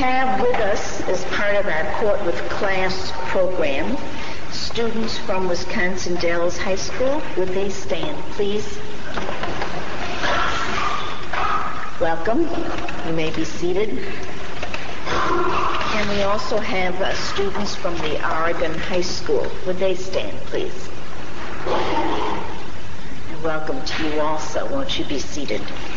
have with us, as part of our Court with Class program, students from Wisconsin Dells High School. Would they stand, please? Welcome. You may be seated. And we also have students from the Oregon High School. Would they stand, please? And welcome to you also. Won't you be seated?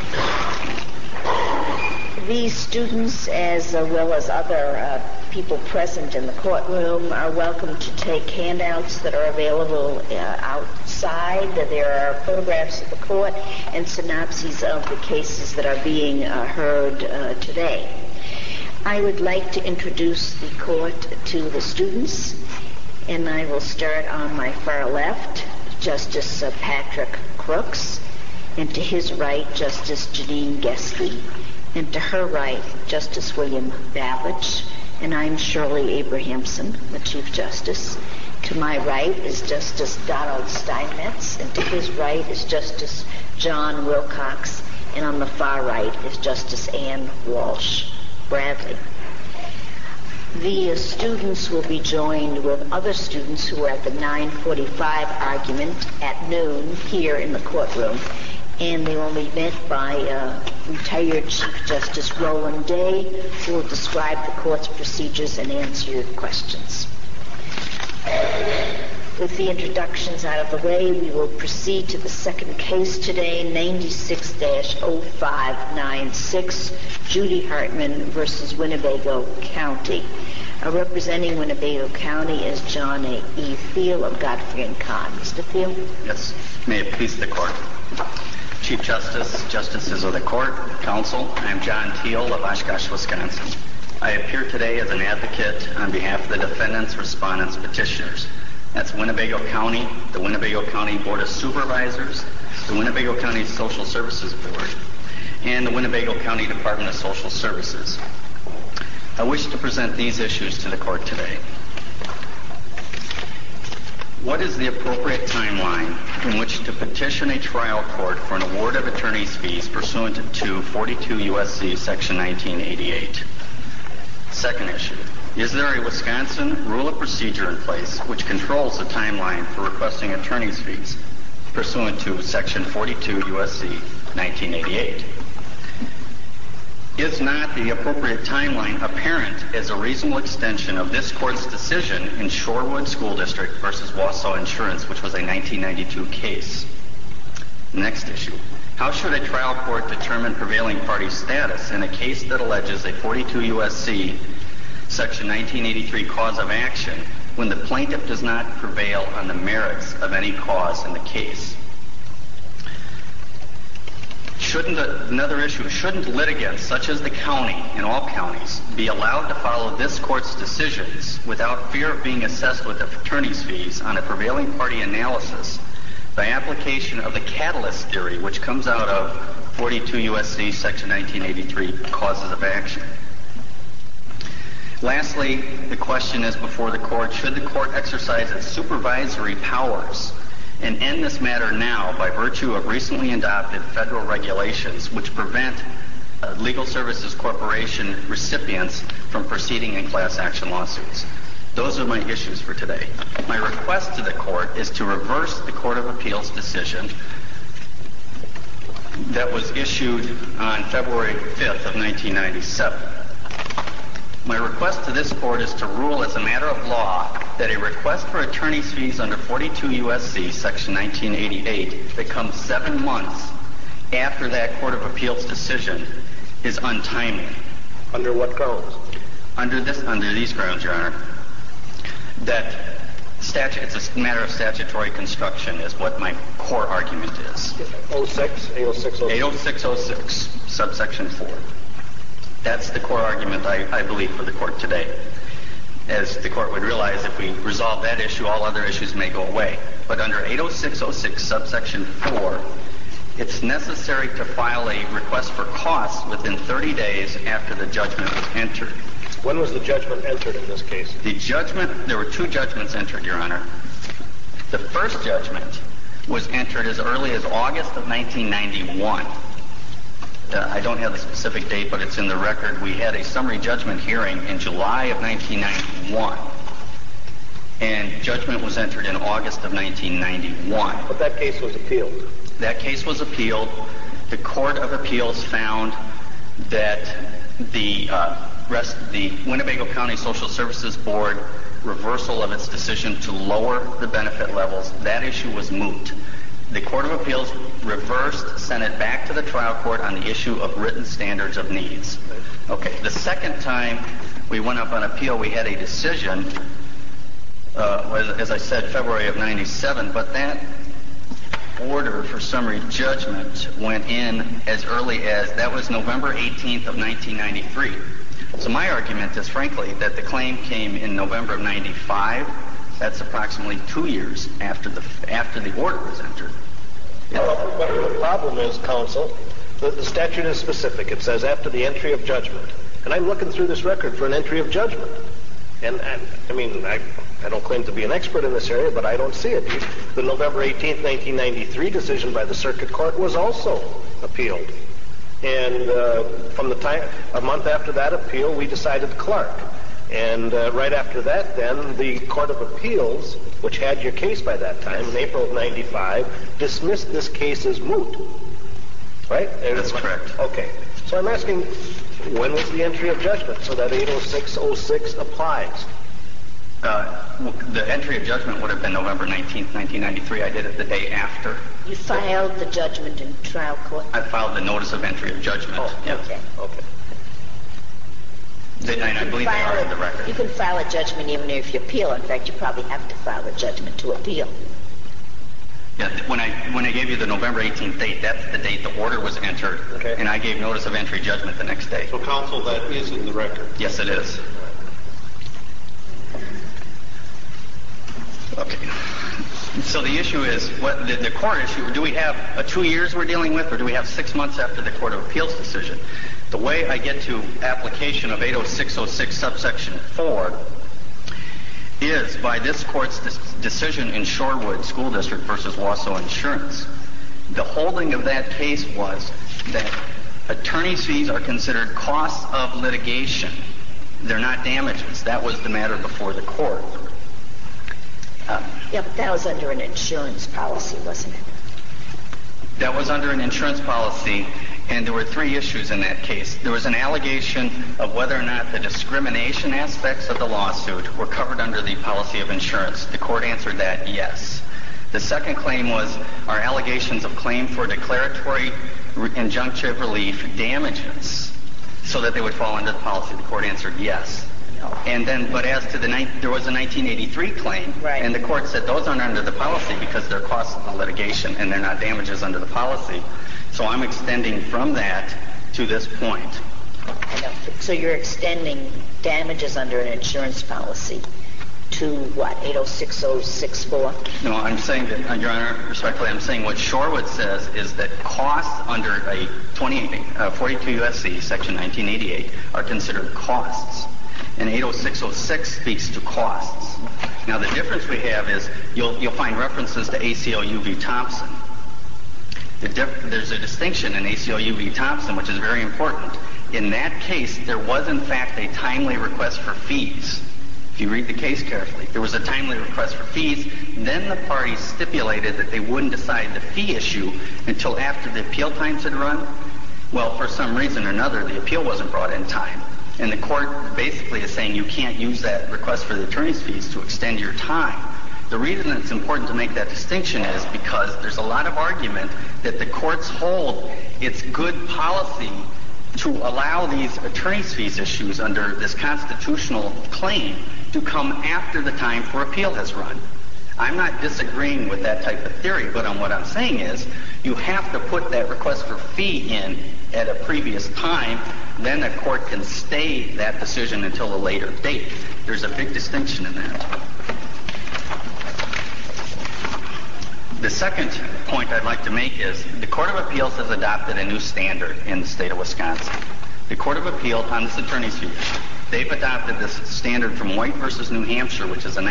These students, as well as other people present in the courtroom, are welcome to take handouts that are available outside. There are photographs of the court and synopses of the cases that are being heard today. I would like to introduce the court to the students, and I will start on my far left, Justice Patrick Crooks, and to his right, Justice Janine Geske, and to her right, Justice William Babich, and I'm Shirley Abrahamson, the Chief Justice. To my right is Justice Donald Steinmetz, and to his right is Justice John Wilcox, and on the far right is Justice Ann Walsh Bradley. The students will be joined with other students who are at the 9:45 argument at noon here in the courtroom, and they will be met by retired Chief Justice Roland Day, who will describe the court's procedures and answer your questions. With the introductions out of the way, we will proceed to the second case today, 96-0596, Judy Hartman versus Winnebago County. Representing Winnebago County is John E. Thiel of Godfrey & Kahn. Mr. Thiel? Yes. May it please the court. Chief Justice, Justices of the Court, Counsel, I am John Thiel of Oshkosh, Wisconsin. I appear today as an advocate on behalf of the defendants, respondents, petitioners. That's Winnebago County, the Winnebago County Board of Supervisors, the Winnebago County Social Services Board, and the Winnebago County Department of Social Services. I wish to present these issues to the court today. What is the appropriate timeline in which to petition a trial court for an award of attorney's fees pursuant to 42 U.S.C. Section 1988? Second issue, is there a Wisconsin rule of procedure in place which controls the timeline for requesting attorney's fees pursuant to Section 42 U.S.C. 1988? Is not the appropriate timeline apparent as a reasonable extension of this court's decision in Shorewood School District versus Wausau Insurance, which was a 1992 case? Next issue. How should a trial court determine prevailing party status in a case that alleges a 42 U.S.C. Section 1983 cause of action when the plaintiff does not prevail on the merits of any cause in the case? Another issue, shouldn't litigants, such as the county and all counties, be allowed to follow this court's decisions without fear of being assessed with attorney's fees on a prevailing party analysis by application of the catalyst theory, which comes out of 42 U.S.C. Section 1983 causes of action? Lastly, the question is before the court, should the court exercise its supervisory powers and end this matter now by virtue of recently adopted federal regulations which prevent Legal Services Corporation recipients from proceeding in class action lawsuits? Those are my issues for today. My request to the court is to reverse the Court of Appeals decision that was issued on February 5th of 1997. My request to this court is to rule as a matter of law that a request for attorney's fees under 42 U.S.C. Section 1988 that comes 7 months after that Court of Appeals decision is untimely. Under what grounds? Under these grounds, Your Honor. That it's a matter of statutory construction is what my core argument is. 80606, subsection 4. That's the core argument, I believe, for the court today. As the court would realize, if we resolve that issue, all other issues may go away. But under 80606, subsection 4, it's necessary to file a request for costs within 30 days after the judgment was entered. When was the judgment entered in this case? There were 2 judgments entered, Your Honor. The first judgment was entered as early as August of 1991. I don't have the specific date, but it's in the record. We had a summary judgment hearing in July of 1991, and judgment was entered in August of 1991. But that case was appealed. That case was appealed. The Court of Appeals found that the Winnebago County Social Services Board reversal of its decision to lower the benefit levels, that issue was moot. The Court of Appeals reversed, sent it back to the trial court on the issue of written standards of needs. Okay, the second time we went up on appeal, we had a decision, as I said, February of 97, but that order for summary judgment went in as early as, that was November 18th of 1993. So my argument is, frankly, that the claim came in November of 95. That's approximately 2 years after the order was entered. Well, but the problem is, counsel, the statute is specific. It says after the entry of judgment. And I'm looking through this record for an entry of judgment. And I mean, I don't claim to be an expert in this area, but I don't see it. The November 18th, 1993 decision by the circuit court was also appealed. And from the time, a month after that appeal, we decided Clark. And right after that, then, the Court of Appeals, which had your case by that time, in April of 95, dismissed this case as moot. Right? That's correct. Okay. So I'm asking, when was the entry of judgment so that 80606 applies? The entry of judgment would have been November 19th, 1993. I did it the day after. You filed the judgment in trial court? I filed the notice of entry of judgment. Oh, yeah. Okay. Okay. And I believe they are in the record. You can file a judgment even if you appeal. In fact, you probably have to file a judgment to appeal. Yeah, when I gave you the November 18th date, that's the date the order was entered. Okay. And I gave notice of entry judgment the next day. So, counsel, that is in the record? Yes, it is. Okay. So the issue is, what the court issue, do we have 2 years we're dealing with, or do we have 6 months after the Court of Appeals decision? The way I get to application of 80606 subsection 4 is by this court's decision in Shorewood School District versus Wausau Insurance. The holding of that case was that attorney's fees are considered costs of litigation. They're not damages. That was the matter before the court. Yeah, but that was under an insurance policy, wasn't it? That was under an insurance policy, and there were 3 issues in that case. There was an allegation of whether or not the discrimination aspects of the lawsuit were covered under the policy of insurance. The court answered that yes. The second claim was, are allegations of claim for declaratory injunctive relief damages so that they would fall under the policy? The court answered yes. And then, but as to there was a 1983 claim, right, and the court said those aren't under the policy because they're costs of the litigation and they're not damages under the policy. So I'm extending from that to this point. I know. So you're extending damages under an insurance policy to what, 80664? No, I'm saying that, Your Honor, respectfully, I'm saying what Shorewood says is that costs under a 42 U.S.C. section 1988 are considered costs. And 80606 speaks to costs. Now, the difference we have is you'll find references to ACLU v. Thompson. There's a distinction in ACLU v. Thompson, which is very important. In that case, there was, in fact, a timely request for fees. If you read the case carefully, there was a timely request for fees. Then the parties stipulated that they wouldn't decide the fee issue until after the appeal times had run. Well, for some reason or another, the appeal wasn't brought in time. And the court basically is saying you can't use that request for the attorney's fees to extend your time. The reason it's important to make that distinction is because there's a lot of argument that the courts hold it's good policy to allow these attorney's fees issues under this constitutional claim to come after the time for appeal has run. I'm not disagreeing with that type of theory, but what I'm saying is you have to put that request for fee in at a previous time, then a court can stay that decision until a later date. There's a big distinction in that. The second point I'd like to make is the Court of Appeals has adopted a new standard in the state of Wisconsin. The Court of Appeals on this attorney's fee issue, they've adopted this standard from White versus New Hampshire, which is a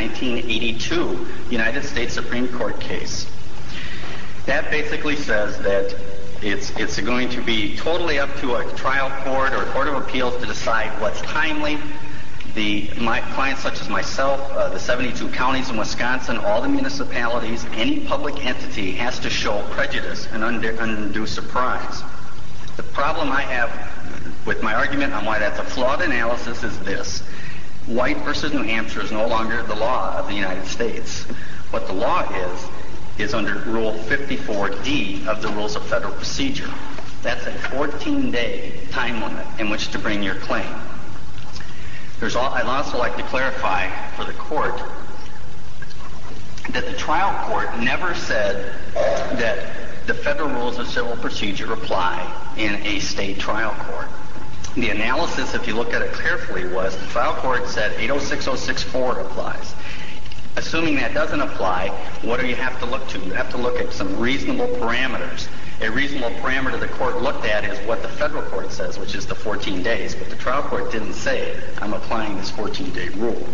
1982 United States Supreme Court case. That basically says that It's going to be totally up to a trial court or a court of appeals to decide what's timely. My clients such as myself, the 72 counties in Wisconsin, all the municipalities, any public entity has to show prejudice and undue surprise. The problem I have with my argument on why that's a flawed analysis is this. White versus New Hampshire is no longer the law of the United States. What the law is under Rule 54D of the Rules of Federal Procedure. That's a 14-day time limit in which to bring your claim. I'd also like to clarify for the court that the trial court never said that the Federal Rules of Civil Procedure apply in a state trial court. The analysis, if you look at it carefully, was the trial court said 806.064 applies. Assuming that doesn't apply, what do you have to look to? You have to look at some reasonable parameters. A reasonable parameter the court looked at is what the federal court says, which is the 14 days. But the trial court didn't say, I'm applying this 14-day rule.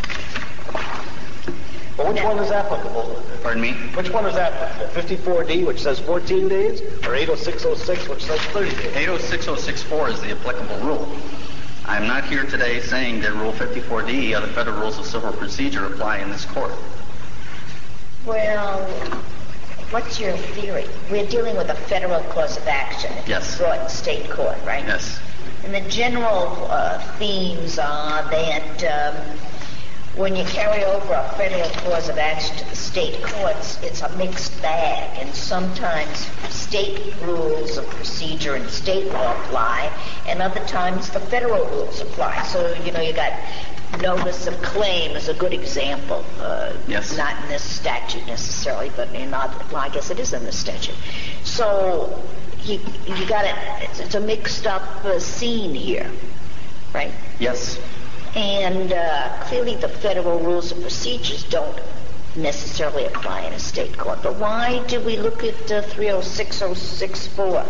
But which one is applicable? Pardon me? Which one is applicable? 54D, which says 14 days, or 806.06, which says 30 days? 806.064 is the applicable rule. I'm not here today saying that Rule 54D of the Federal Rules of Civil Procedure apply in this court. Well, what's your theory? We're dealing with a federal cause of action. Yes. Brought in state court, right? Yes. And the general themes are that when you carry over a federal cause of action to the state courts, it's a mixed bag, and sometimes state rules of procedure and state law apply, and other times the federal rules apply. So, you got notice of claim is a good example. Yes. Not in this statute necessarily, but I guess it is in this statute. So you got it. It's a mixed up scene here, right? Yes. And clearly the federal rules of procedures don't necessarily apply in a state court. But why do we look at 306.064?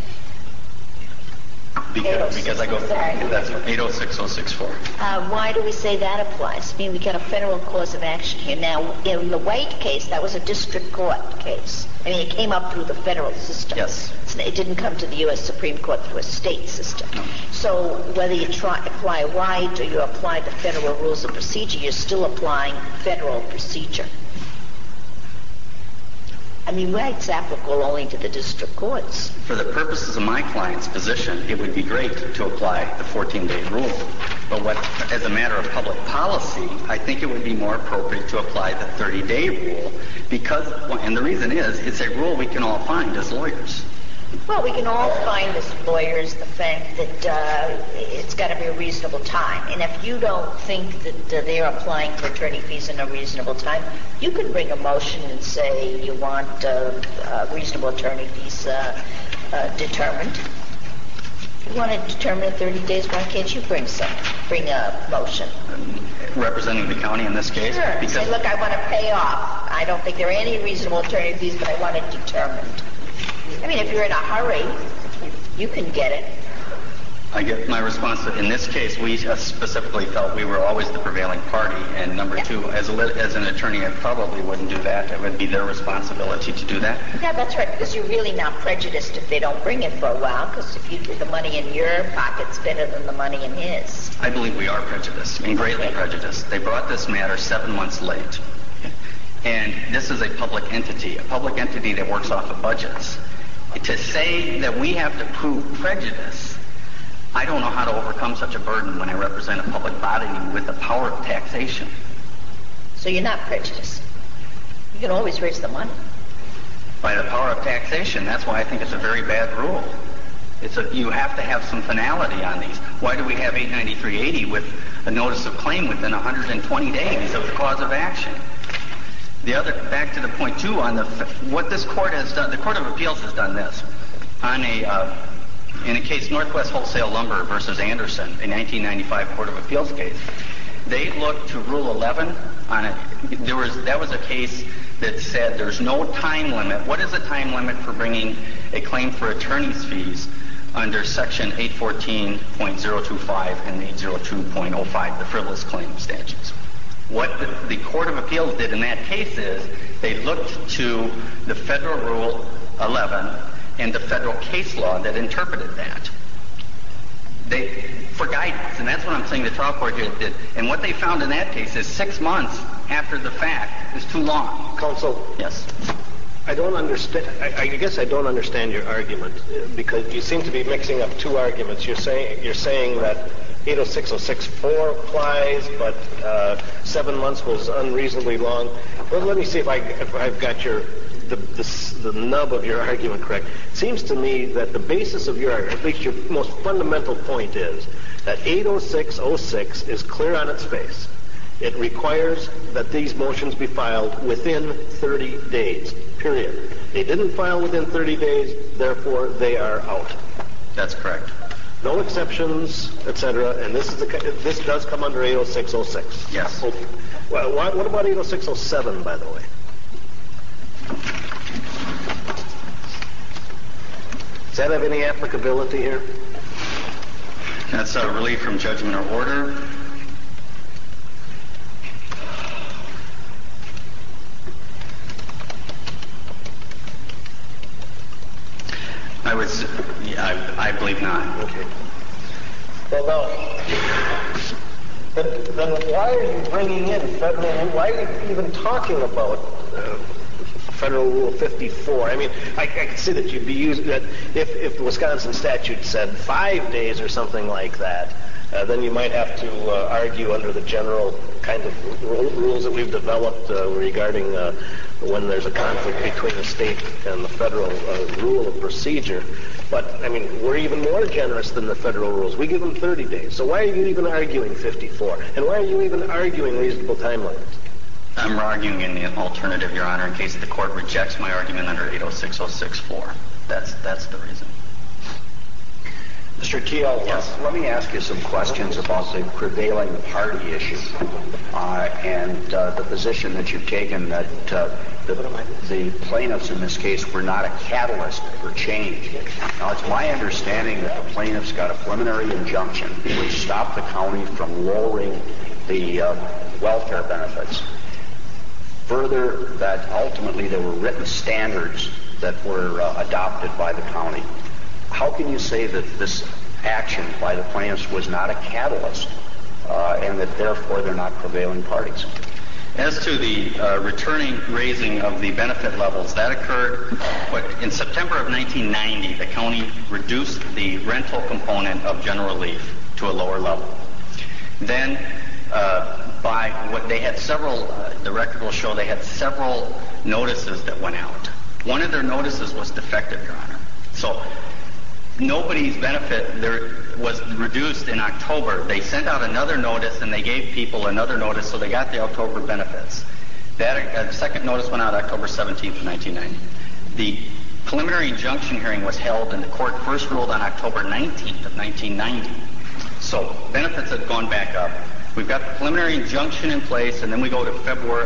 Because I go, that's 806.064. Why do we say that applies? I mean, we got a federal cause of action here. Now, in the White case, that was a district court case. I mean, it came up through the federal system. Yes. It didn't come to the U.S. Supreme Court through a state system. No. So whether you apply White or you apply the federal rules of procedure, you're still applying federal procedure. I mean, White's applicable only to the district courts. For the purposes of my client's position, it would be great to apply the 14-day rule. But as a matter of public policy, I think it would be more appropriate to apply the 30-day rule because, and the reason is, it's a rule we can all find as lawyers. Well, we can all find as lawyers the fact that it's got to be a reasonable time. And if you don't think that they're applying for attorney fees in a reasonable time, you can bring a motion and say you want reasonable attorney fees determined. If you want to determine in 30 days, why can't you bring a motion? Representing the county in this case? Sure. Because say, look, I want to pay off. I don't think there are any reasonable attorney fees, but I want it determined. I mean, if you're in a hurry, you can get it. I get my response that in this case, we specifically felt we were always the prevailing party. And number two, as an attorney, I probably wouldn't do that. It would be their responsibility to do that. Yeah, that's right, because you're really not prejudiced if they don't bring it for a while, because if the money in your pocket's better than the money in his. I believe we are prejudiced, and greatly prejudiced. They brought this matter 7 months late. And this is a public entity that works off of budgets. To say that we have to prove prejudice, I don't know how to overcome such a burden when I represent a public body with the power of taxation. So you're not prejudiced. You can always raise the money. By the power of taxation, that's why I think it's a very bad rule. You have to have some finality on these. Why do we have 893.80 with a notice of claim within 120 days of the cause of action? Back to the point too on what this court has done. The Court of Appeals has done this in a case Northwest Wholesale Lumber versus Anderson, a 1995 Court of Appeals case. They looked to Rule 11 on it. That was a case that said there's no time limit. What is the time limit for bringing a claim for attorney's fees under Section 814.025 and 802.05, the frivolous claim statutes? What the Court of Appeals did in that case is they looked to the Federal Rule 11 and the federal case law that interpreted that. For guidance, and that's what I'm saying the trial court did. And what they found in that case is 6 months after the fact is too long. Counsel? Yes. I don't understand. I guess I don't understand your argument because you seem to be mixing up two arguments. You're saying that 806.06.4 applies, but 7 months was unreasonably long. Well, let me see if I've got the nub of your argument correct. It seems to me that the basis of your argument, at least your most fundamental point, is that 806.06 is clear on its face. It requires that these motions be filed within 30 days, period. They didn't file within 30 days, therefore they are out. That's correct. No exceptions, etc. And this does come under 806.06. Yes. Okay. Well, what about 806.07, by the way? Does that have any applicability here? That's a relief from judgment or order. I believe not. Okay. Well, no. Then why are you bringing in federal? Why are you even talking about Federal Rule 54? I mean, I can see that you'd be using that if the Wisconsin statute said 5 days or something like that. Then you might have to argue under the general kind of rules that we've developed regarding when there's a conflict between the state and the federal rule of procedure. But, I mean, we're even more generous than the federal rules. We give them 30 days. So why are you even arguing 54? And why are you even arguing reasonable time limits? I'm arguing in the alternative, Your Honor, in case the court rejects my argument under 806.06.4. That's the reason. Mr. Teal, yes. Let me ask you some questions about the prevailing party issue and the position that you've taken that the plaintiffs in this case were not a catalyst for change. Now, it's my understanding that the plaintiffs got a preliminary injunction which stopped the county from lowering the welfare benefits. Further, that ultimately there were written standards that were adopted by the county. How can you say that this action by the plaintiffs was not a catalyst and that therefore they're not prevailing parties? As to the raising of the benefit levels, that occurred in September of 1990. The county reduced the rental component of general relief to a lower level. Then by what they had several, the record will show they had several notices that went out. One of their notices was defective, Your Honor. So nobody's benefit there was reduced in October. They sent out another notice and they gave people another notice, so they got the October benefits. That second notice went out October 17th of 1990. The preliminary injunction hearing was held and the court first ruled on October 19th of 1990. So benefits had gone back up. We've got the preliminary injunction in place, and then we go to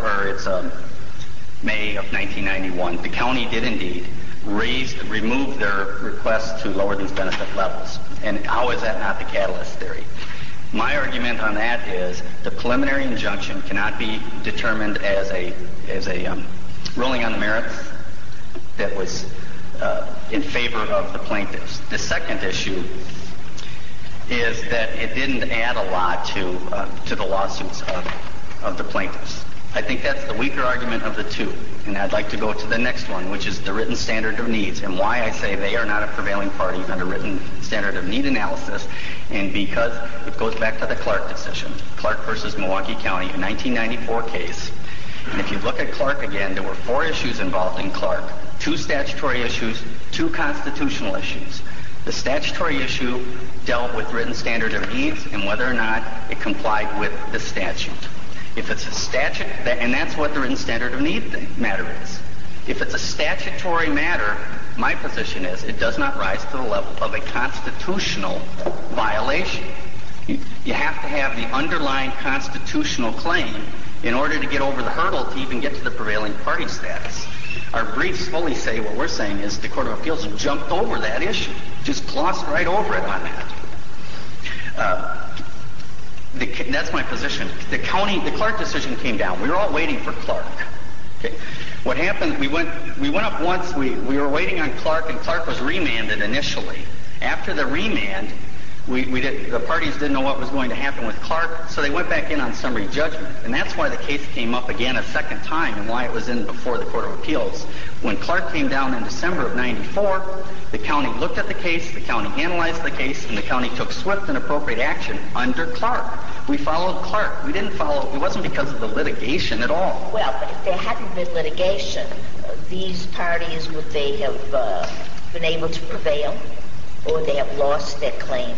May of 1991. The county did indeed remove their request to lower these benefit levels. And how is that not the catalyst theory? My argument on that is the preliminary injunction cannot be determined as a ruling on the merits that was in favor of the plaintiffs. The second issue is that it didn't add a lot to the lawsuits of the plaintiffs. I think that's the weaker argument of the two. And I'd like to go to the next one, which is the written standard of needs, and why I say they are not a prevailing party under written standard of need analysis, and because it goes back to the Clark decision, Clark versus Milwaukee County, a 1994 case. And if you look at Clark again, there were 4 issues involved in Clark, 2 statutory issues, 2 constitutional issues. The statutory issue dealt with written standard of needs and whether or not it complied with the statute. If it's a statute, and that's what the written standard of need matter is. If it's a statutory matter, my position is it does not rise to the level of a constitutional violation. You have to have the underlying constitutional claim in order to get over the hurdle to even get to the prevailing party status. Our briefs fully say what we're saying is the Court of Appeals jumped over that issue, just glossed right over it on that. That's my position. The Clark decision came down. We were all waiting for Clark. Okay. What happened, we went up once, we were waiting on Clark, and Clark was remanded initially. After the remand, the parties didn't know what was going to happen with Clark, so they went back in on summary judgment. And that's why the case came up again a second time and why it was in before the Court of Appeals. When Clark came down in December of 94, the county looked at the case, the county analyzed the case, and the county took swift and appropriate action under Clark. We followed Clark. We didn't follow, it wasn't because of the litigation at all. Well, but if there hadn't been litigation, these parties, would they have been able to prevail, or would they have lost their claim?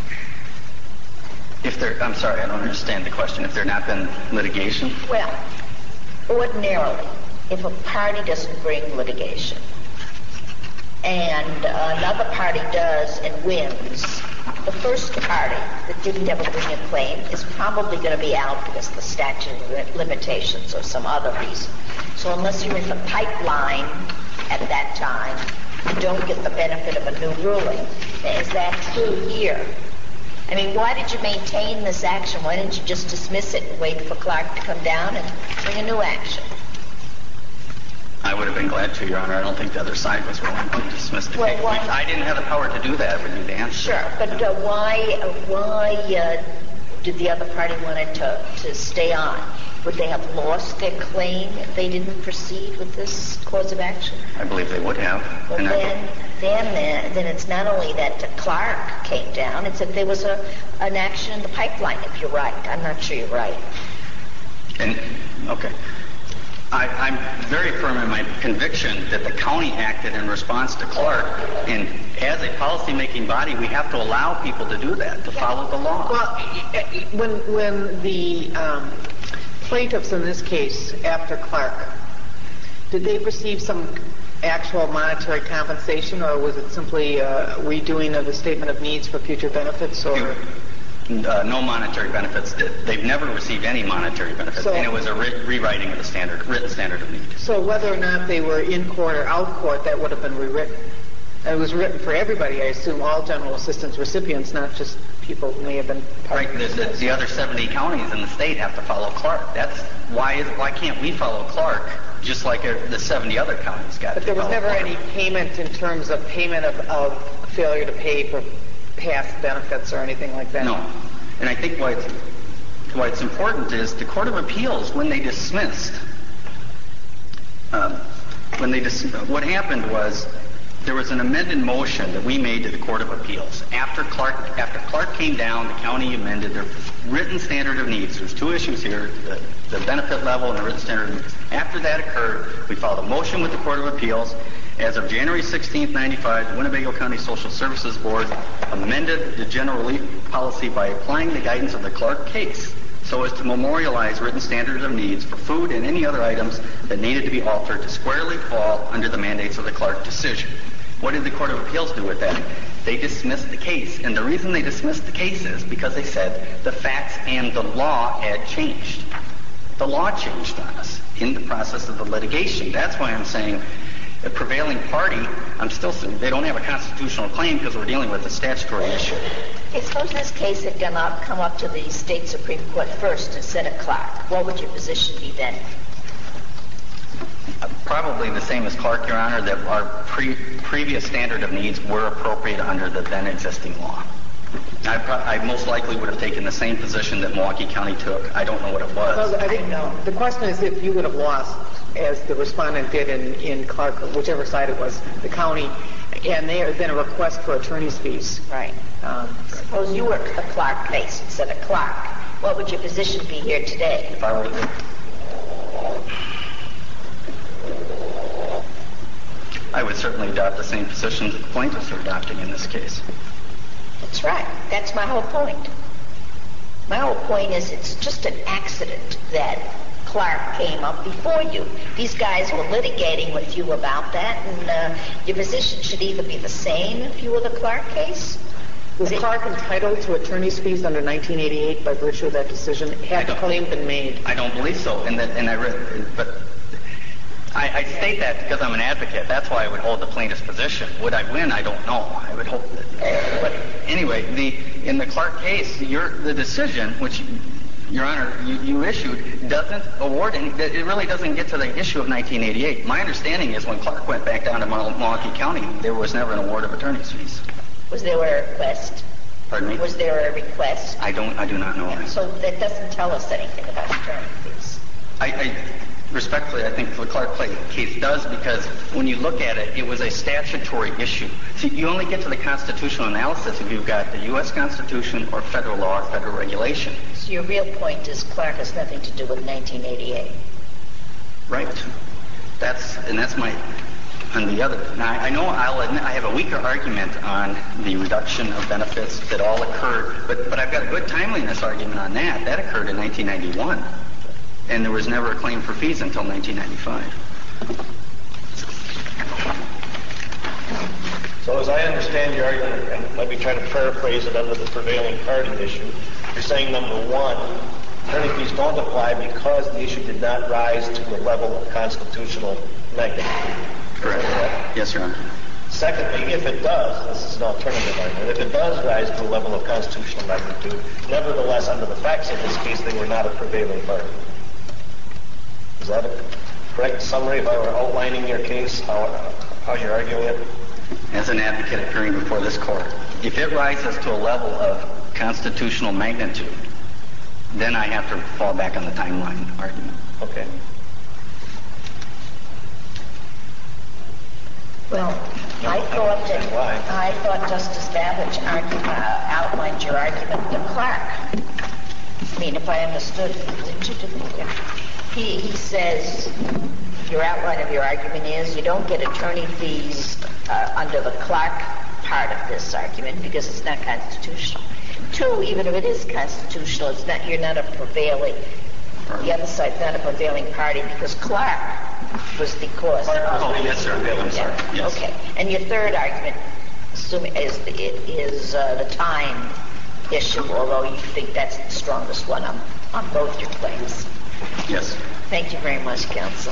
I'm sorry, I don't understand the question. If there not been litigation? Well, ordinarily, if a party doesn't bring litigation and another party does and wins, the first party that didn't ever bring a claim is probably going to be out because of the statute of limitations or some other reason. So unless you're in the pipeline at that time, you don't get the benefit of a new ruling. Is that true here? I mean, why did you maintain this action? Why didn't you just dismiss it and wait for Clark to come down and bring a new action? I would have been glad to, Your Honor. I don't think the other side was willing to dismiss the case. Why? I didn't have the power to do that. I would need to answer. Sure, but why did the other party want to stay on? Would they have lost their claim if they didn't proceed with this cause of action? I believe they would have. Well, then it's not only that Clark came down, it's that there was an action in the pipeline, if you're right. I'm not sure you're right. Okay. I'm very firm in my conviction that the county acted in response to Clark, and as a policy-making body, we have to allow people to do that, to follow the law. Well, when the plaintiffs in this case, after Clark, did they receive some actual monetary compensation, or was it simply a redoing of the statement of needs for future benefits? Or no monetary benefits. They've never received any monetary benefits, and it was a rewriting of the written standard of need. So whether or not they were in court or out court, that would have been rewritten. And it was written for everybody, I assume, all general assistance recipients, not just people who may have been part of it. The other 70 counties in the state have to follow Clark. That's why can't we follow Clark just like the 70 other counties got to follow Clark? But there was never any payment in terms of payment of failure to pay for past benefits or anything like that? No. And I think why it's important is the Court of Appeals, when they dismissed, what happened was there was an amended motion that we made to the Court of Appeals. After Clark came down, the county amended their written standard of needs. There's two issues here, the benefit level and the written standard of needs. After that occurred, we filed a motion with the Court of Appeals. As of January 16, 1995, the Winnebago County Social Services Board amended the general relief policy by applying the guidance of the Clark case so as to memorialize written standards of needs for food and any other items that needed to be altered to squarely fall under the mandates of the Clark decision. What did the Court of Appeals do with that? They dismissed the case. And the reason they dismissed the case is because they said the facts and the law had changed. The law changed on us in the process of the litigation. That's why I'm saying the prevailing party, I'm still saying they don't have a constitutional claim because we're dealing with a statutory issue. Okay, suppose this case had come up to the state Supreme Court first instead of Clark. What would your position be then? Probably the same as Clark, Your Honor, that our previous standard of needs were appropriate under the then existing law. I most likely would have taken the same position that Milwaukee County took. I don't know what it was. Well, I think the question is if you would have lost, as the respondent did in Clark, whichever side it was, the county, and there had been a request for attorney's fees. Right. Suppose you were the Clark case instead of Clark. What would your position be here today? If I were to... I would certainly adopt the same position that the plaintiffs are adopting in this case. That's right. That's my whole point. My whole point is it's just an accident that Clark came up before you. These guys were litigating with you about that, and your position should either be the same if you were the Clark case. Was Clark entitled to attorney's fees under 1988 by virtue of that decision? Had the claim been made? I don't believe so. I state that because I'm an advocate. That's why I would hold the plaintiff's position. Would I win? I don't know. I would hope that. But anyway, in the Clark case, the decision, which Your Honor, you issued doesn't award any. It really doesn't get to the issue of 1988. My understanding is when Clark went back down to Milwaukee County, there was never an award of attorney's fees. Was there a request? Pardon me? Was there a request? I do not know. Yeah, so that doesn't tell us anything about attorney fees. I respectfully, I think the Clark case does, because when you look at it, it was a statutory issue. See, you only get to the constitutional analysis if you've got the U.S. Constitution or federal law or federal regulation. So your real point is Clark has nothing to do with 1988. Right. That's my. On the other, now I know I'll admit I have a weaker argument on the reduction of benefits that all occurred, but I've got a good timeliness argument on that. That occurred in 1991. And there was never a claim for fees until 1995. So as I understand your argument, and let me try to paraphrase it under the prevailing party issue, you're saying, number one, attorney fees don't apply because the issue did not rise to the level of constitutional magnitude. Correct. Yes, Your Honor. Secondly, if it does, this is an alternative argument, if it does rise to a level of constitutional magnitude, nevertheless, under the facts of this case, they were not a prevailing party. Is that a correct summary if I were outlining your case, how you're arguing it? As an advocate appearing before this court, if it rises to a level of constitutional magnitude, then I have to fall back on the timeline argument. Okay. Well, I thought Justice Babbage outlined your argument to Clark. I mean, if I understood, he says your outline of your argument is you don't get attorney fees under the Clark part of this argument because it's not constitutional. Two, even if it is constitutional, you're not a prevailing. The other side's not a prevailing party because Clark was the cause. Oh, yes, sir. I'm sorry. Yes. Okay. And your third argument, assuming, is the time issue, although you think that's the strongest one on both your claims. Yes. Thank you very much, counsel.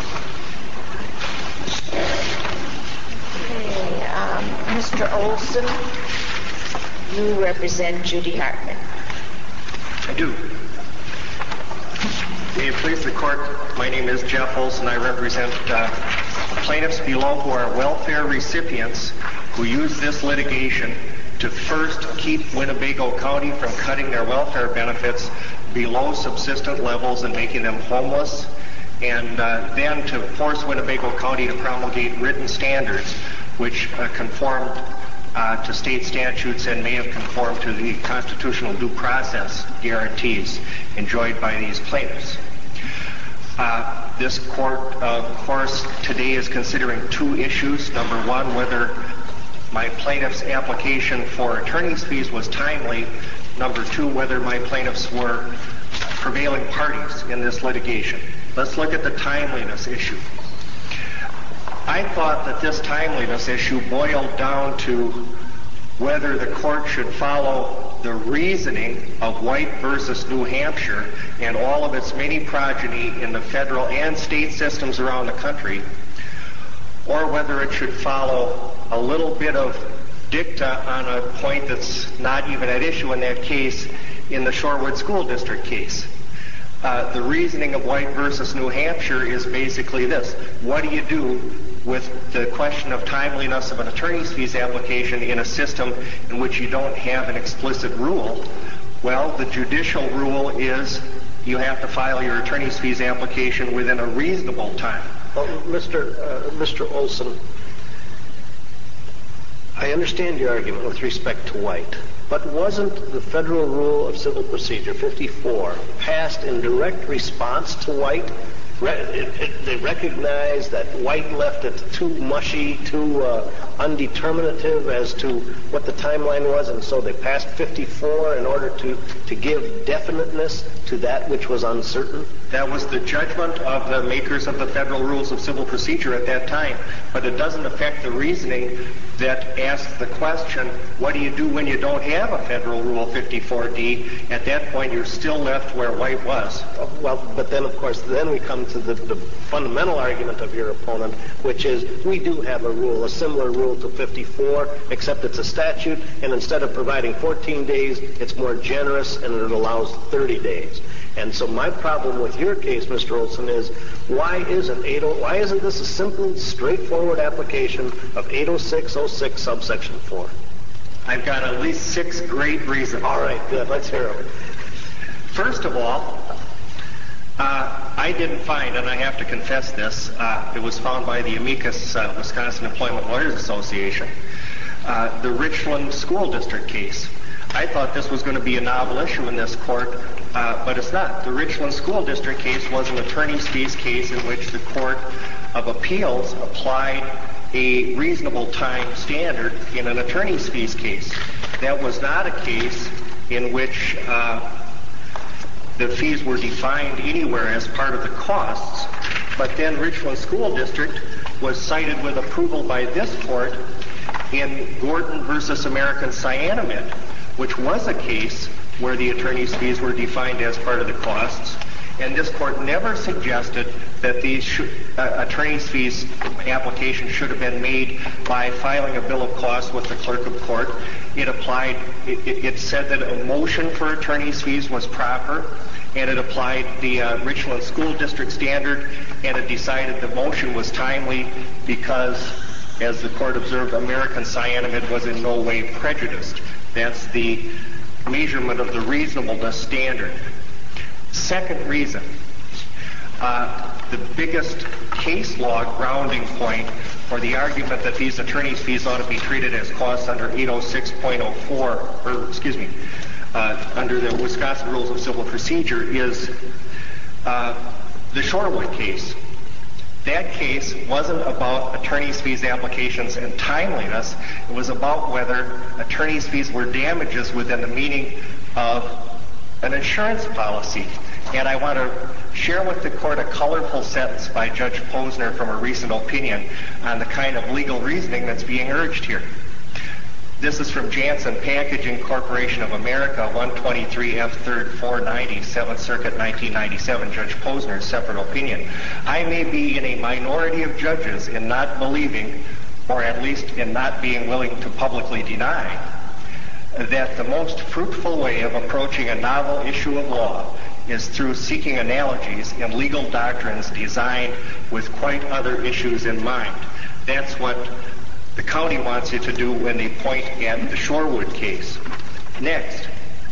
Okay, Mr. Olson, you represent Judy Hartman. I do. May it please the court, my name is Jeff Olson. I represent plaintiffs below who are welfare recipients who use this litigation to first keep Winnebago County from cutting their welfare benefits below subsistent levels and making them homeless, and then to force Winnebago County to promulgate written standards which conformed to state statutes and may have conformed to the constitutional due process guarantees enjoyed by these plaintiffs. This court, of course, today is considering two issues. Number one, whether my plaintiff's application for attorney's fees was timely. Number two, whether my plaintiffs were prevailing parties in this litigation. Let's look at the timeliness issue. I thought that this timeliness issue boiled down to whether the court should follow the reasoning of White versus New Hampshire and all of its many progeny in the federal and state systems around the country, or whether it should follow a little bit of dicta on a point that's not even at issue in that case in the Shorewood School District case. The reasoning of White versus New Hampshire is basically this. What do you do with the question of timeliness of an attorney's fees application in a system in which you don't have an explicit rule? Well, the judicial rule is you have to file your attorney's fees application within a reasonable time. Well, Mr. Olson, I understand your argument with respect to White, but wasn't the Federal Rule of Civil Procedure 54 passed in direct response to White? They recognized that White left it too mushy, too undeterminative as to what the timeline was, and so they passed 54 in order to give definiteness to that which was uncertain? That was the judgment of the makers of the Federal Rules of Civil Procedure at that time, but it doesn't affect the reasoning that asks the question, what do you do when you don't have a Federal Rule 54D? At that point, you're still left where White was. Well, but then, of course, then we come to the fundamental argument of your opponent, which is we do have a rule, a similar rule to 54, except it's a statute, and instead of providing 14 days, it's more generous, and it allows 30 days. And so my problem with your case, Mr. Olson, is why isn't this a simple, straightforward application of 806.06 subsection 4? I've got at least 6 great reasons. All right, good. Let's hear them. First of all, I didn't find, and I have to confess this, it was found by the amicus Wisconsin Employment Lawyers Association, the Richland School District case. I thought this was going to be a novel issue in this court, but it's not. The Richland School District case was an attorney's fees case in which the Court of Appeals applied a reasonable time standard in an attorney's fees case. That was not a case in which the fees were defined anywhere as part of the costs, but then Richland School District was cited with approval by this court in Gordon versus American Cyanamid, which was a case where the attorney's fees were defined as part of the costs, and this court never suggested that these attorney's fees application should have been made by filing a bill of costs with the clerk of court. It said that a motion for attorney's fees was proper, and it applied the Richland School District standard, and it decided the motion was timely because, as the court observed, American Cyanamid was in no way prejudiced. That's the measurement of the reasonableness standard. Second reason, the biggest case law grounding point for the argument that these attorney's fees ought to be treated as costs under 806.04, under the Wisconsin Rules of Civil Procedure is the Shorewood case. That case wasn't about attorney's fees applications and timeliness. It was about whether attorney's fees were damages within the meaning of an insurance policy. And I want to share with the court a colorful sentence by Judge Posner from a recent opinion on the kind of legal reasoning that's being urged here. This is from Janssen Packaging Corporation of America, 123 F. 3rd 490, 7th Circuit, 1997, Judge Posner's separate opinion. I may be in a minority of judges in not believing, or at least in not being willing to publicly deny, that the most fruitful way of approaching a novel issue of law is through seeking analogies in legal doctrines designed with quite other issues in mind. That's what the county wants you to do when they point at the Shorewood case. Next,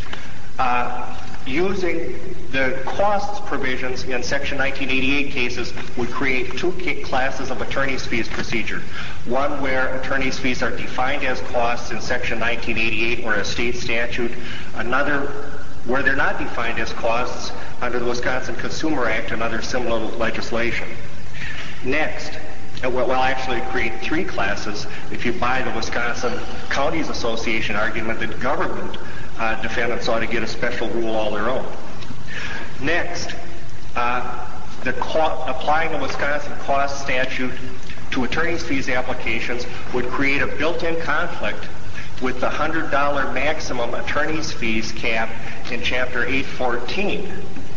using the costs provisions in Section 1988 cases would create 2 classes of attorney's fees procedure. One where attorney's fees are defined as costs in Section 1988 or a state statute. Another where they're not defined as costs under the Wisconsin Consumer Act and other similar legislation. Next, well, actually create 3 classes if you buy the Wisconsin Counties Association argument that government defendants ought to get a special rule all their own. Next, applying the Wisconsin cost statute to attorney's fees applications would create a built-in conflict with the $100 maximum attorney's fees cap in Chapter 814.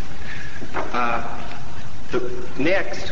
Next,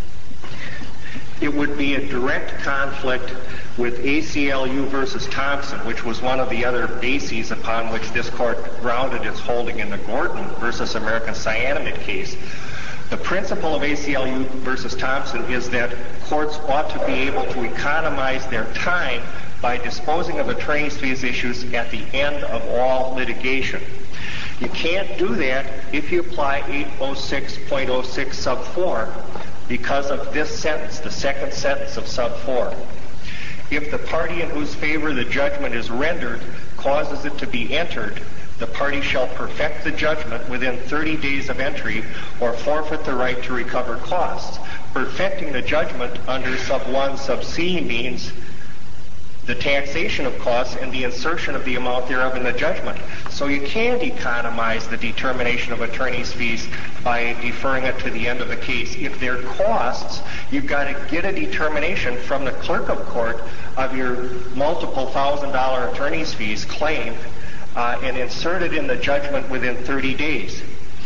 it would be a direct conflict with ACLU versus Thompson, which was one of the other bases upon which this court grounded its holding in the Gordon versus American Cyanamid case. The principle of ACLU versus Thompson is that courts ought to be able to economize their time by disposing of attorney's fees issues at the end of all litigation. You can't do that if you apply 806.06 sub 4 because of this sentence, the second sentence of sub 4. If the party in whose favor the judgment is rendered causes it to be entered, the party shall perfect the judgment within 30 days of entry or forfeit the right to recover costs. Perfecting the judgment under sub 1 sub C means the taxation of costs and the insertion of the amount thereof in the judgment. So you can't economize the determination of attorney's fees by deferring it to the end of the case. If they're costs, you've got to get a determination from the clerk of court of your multiple $1,000 attorney's fees claimed and insert it in the judgment within 30 days.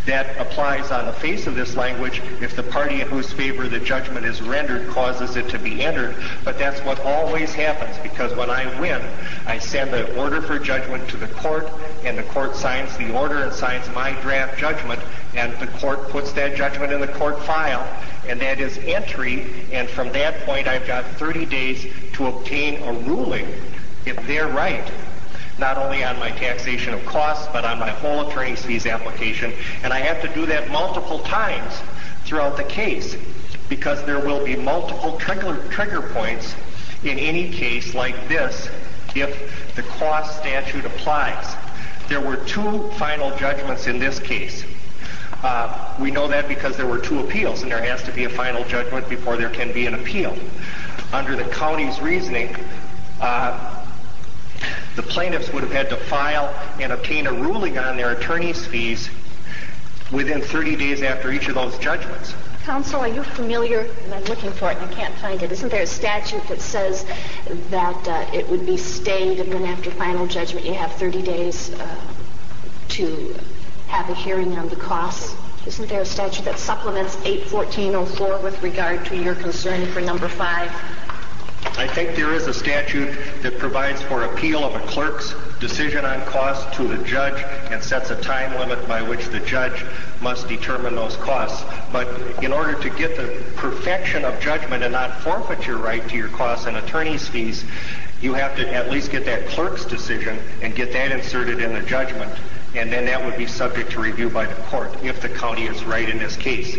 That applies on the face of this language if the party in whose favor the judgment is rendered causes it to be entered. But that's what always happens, because when I win, I send the order for judgment to the court, and the court signs the order and signs my draft judgment, and the court puts that judgment in the court file, and that is entry. And from that point, I've got 30 days to obtain a ruling, if they're right, not only on my taxation of costs, but on my whole attorney's fees application. And I have to do that multiple times throughout the case, because there will be multiple trigger points in any case like this if the cost statute applies. There were 2 final judgments in this case. We know that because there were 2 appeals, and there has to be a final judgment before there can be an appeal. Under the county's reasoning, the plaintiffs would have had to file and obtain a ruling on their attorney's fees within 30 days after each of those judgments. Counsel, are you familiar, and I'm looking for it and I can't find it, isn't there a statute that says that it would be stayed, and then after final judgment you have 30 days to have a hearing on the costs? Isn't there a statute that supplements 81404 with regard to your concern for number 5? I think there is a statute that provides for appeal of a clerk's decision on costs to the judge and sets a time limit by which the judge must determine those costs. But in order to get the perfection of judgment and not forfeit your right to your costs and attorney's fees, you have to at least get that clerk's decision and get that inserted in the judgment, and then that would be subject to review by the court if the county is right in this case.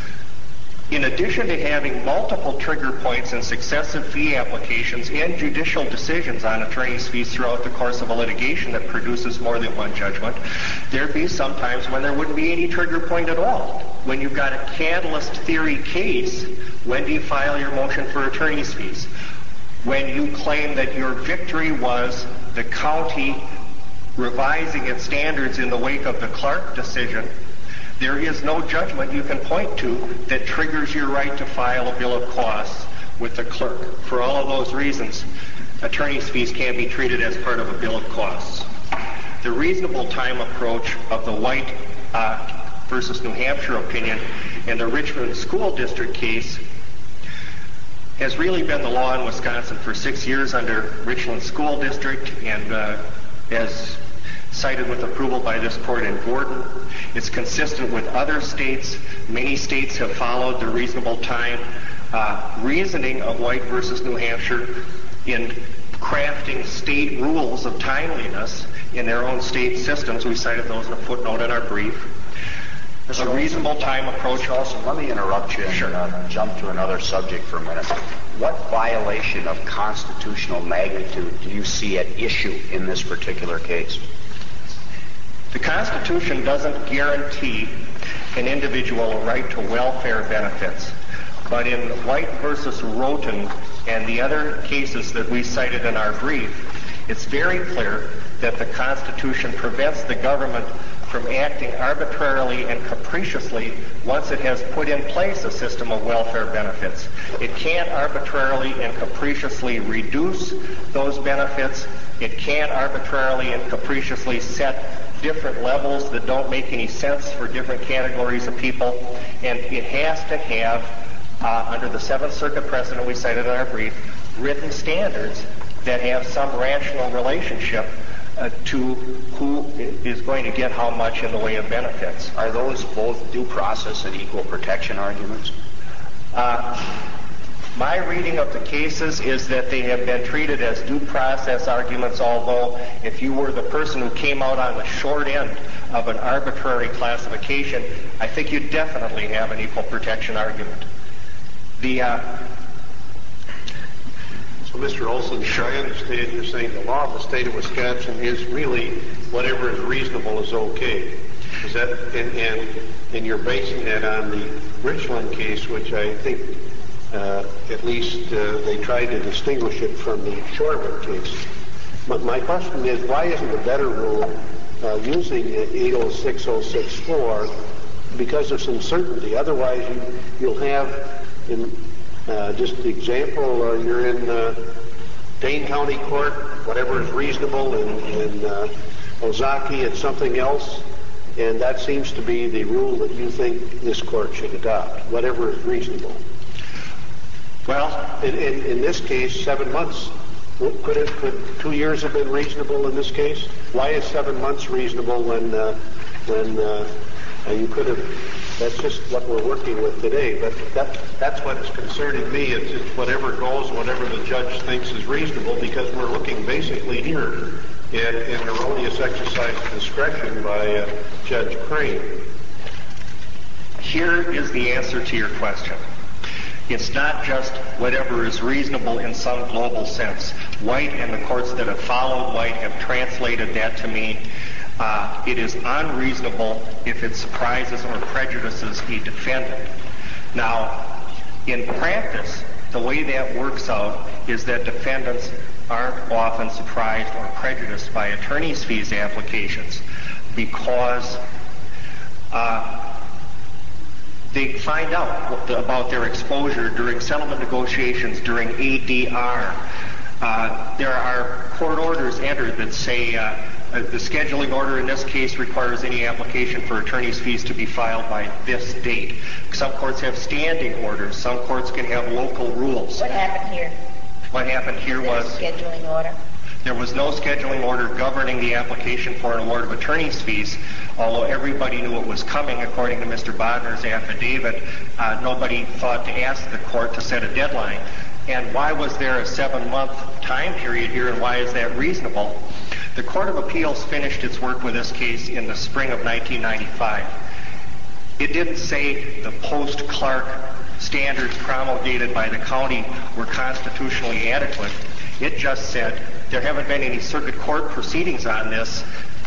In addition to having multiple trigger points and successive fee applications and judicial decisions on attorney's fees throughout the course of a litigation that produces more than one judgment, there'd be some times when there wouldn't be any trigger point at all. When you've got a catalyst theory case, when do you file your motion for attorney's fees? When you claim that your victory was the county revising its standards in the wake of the Clark decision, there is no judgment you can point to that triggers your right to file a bill of costs with the clerk. For all of those reasons, attorney's fees can't be treated as part of a bill of costs. The reasonable time approach of the White versus New Hampshire opinion in the Richmond School District case has really been the law in Wisconsin for 6 years under Richland School District, and as cited with approval by this court in Gordon. It's consistent with other states. Many states have followed the reasonable time reasoning of White versus New Hampshire in crafting state rules of timeliness in their own state systems. We cited those in a footnote in our brief. There's a reasonable time approach. Also, let me interrupt you and jump to another subject for a minute. What violation of constitutional magnitude do you see at issue in this particular case? The Constitution doesn't guarantee an individual a right to welfare benefits. But in White versus Roten and the other cases that we cited in our brief, it's very clear that the Constitution prevents the government from acting arbitrarily and capriciously once it has put in place a system of welfare benefits. It can't arbitrarily and capriciously reduce those benefits. It can't arbitrarily and capriciously set different levels that don't make any sense for different categories of people. And it has to have, under the Seventh Circuit precedent we cited in our brief, written standards that have some rational relationship to who is going to get how much in the way of benefits. Are those both due process and equal protection arguments? My reading of the cases is that they have been treated as due process arguments, although if you were the person who came out on the short end of an arbitrary classification, I think you definitely have an equal protection argument. So, Mr. Olson, I understand you're saying the law of the state of Wisconsin is really whatever is reasonable is okay. Is that, and you're basing that on the Richland case, which I think at least they tried to distinguish it from the Shorman case. But my question is, why isn't a better rule using 806.064 because of some certainty? Otherwise, you'll have, in just the example, you're in Dane County Court, whatever is reasonable, in Ozaki it's something else, And that seems to be the rule that you think this court should adopt, whatever is reasonable. Well, in this case, 7 months. Could 2 years have been reasonable in this case? Why is 7 months reasonable when you could have? That's just what we're working with today. But that's what is concerning me. It's whatever goes, whatever the judge thinks is reasonable, because we're looking basically here at an erroneous exercise of discretion by Judge Crane. Here is the answer to your question. It's not just whatever is reasonable in some global sense. White and the courts that have followed White have translated that to mean it is unreasonable if it surprises or prejudices a defendant. Now, in practice, the way that works out is that defendants aren't often surprised or prejudiced by attorney's fees applications because they find out about their exposure during settlement negotiations, during ADR. There are court orders entered that say the scheduling order in this case requires any application for attorney's fees to be filed by this date. Some courts have standing orders. Some courts can have local rules. What happened here? What happened here was scheduling order. There was no scheduling order governing the application for an award of attorney's fees, although everybody knew it was coming. According to Mr. Bodner's affidavit, nobody thought to ask the court to set a deadline. And why was there a 7-month time period here, and why is that reasonable? The Court of Appeals finished its work with this case in the spring of 1995. It didn't say the post-Clark standards promulgated by the county were constitutionally adequate. It just said there haven't been any circuit court proceedings on this